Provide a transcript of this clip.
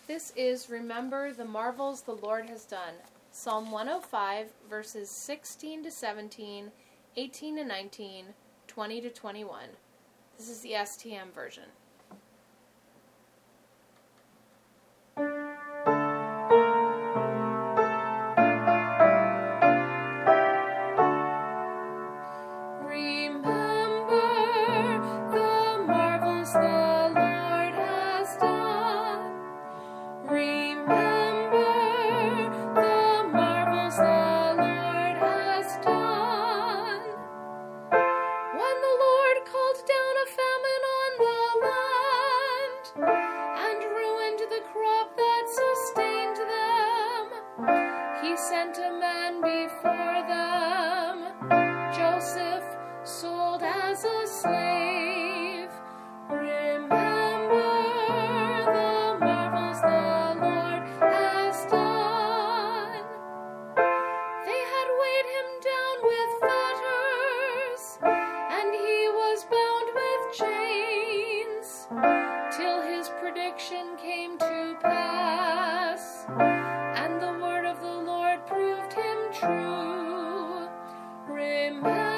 This is Remember the Marvels the Lord Has Done, Psalm 105, verses 16 to 17, 18 to 19, 20 to 21. This is the STM version. He sent a man before them, Joseph, sold as a slave. Remember the marvels the Lord has done. They had weighed him down with fetters, and he was bound with chains, till his prediction came to pass, and the word of the Lord proved him true. Remember